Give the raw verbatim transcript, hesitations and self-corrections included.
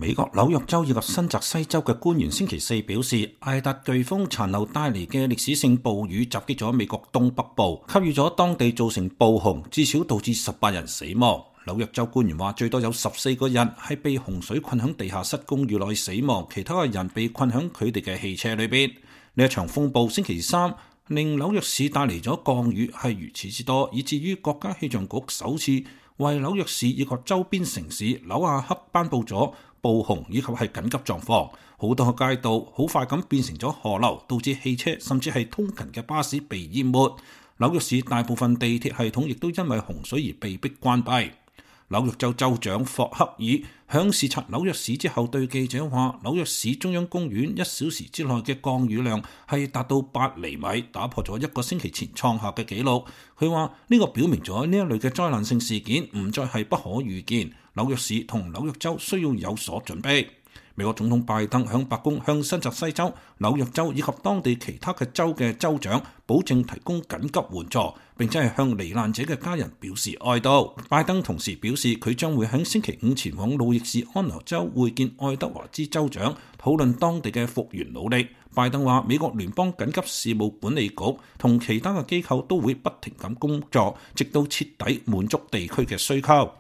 美國紐約州以及新澤西州嘅官員星期四表示，艾達颶風殘留帶嚟嘅歷史性暴雨襲擊咗美國東北部，給予咗當地造成暴洪，至少導致十八人死亡。紐約州官員話，最多有十四個人係被洪水困響地下室公寓內死亡，其他嘅人被困響佢哋嘅汽車裏邊。呢一場風暴星期三令紐約市帶嚟咗降雨係如此之多，以至於國家氣象局首次為紐約市以及周邊城市紐亞克頒布咗暴洪以及係緊急狀況，好多個街道好快咁變成咗河流，導致汽車甚至係通勤嘅巴士被淹沒。紐約市大部分地鐵系統亦都因為洪水而被迫關閉。紐約州州長霍克爾響視察紐約市之後對記者話，紐約市中央公園一小時之內嘅降雨量係達到八厘米，打破咗一個星期前創下嘅紀錄。佢話呢個表明咗呢一類嘅災難性事件唔再係不可預見，紐約市同紐約州需要有所準備。美國總統拜登響白宮向新澤西州、紐約州以及當地其他嘅州嘅州長保證提供緊急援助，並且係向罹難者嘅家人表示哀悼。拜登同時表示，佢將會喺星期五前往路易士安那州會見愛德華茲州長，討論當地嘅復原努力。拜登話，美國聯邦緊急事務管理局同其他嘅機構都會不停咁工作，直到徹底滿足地區嘅需求。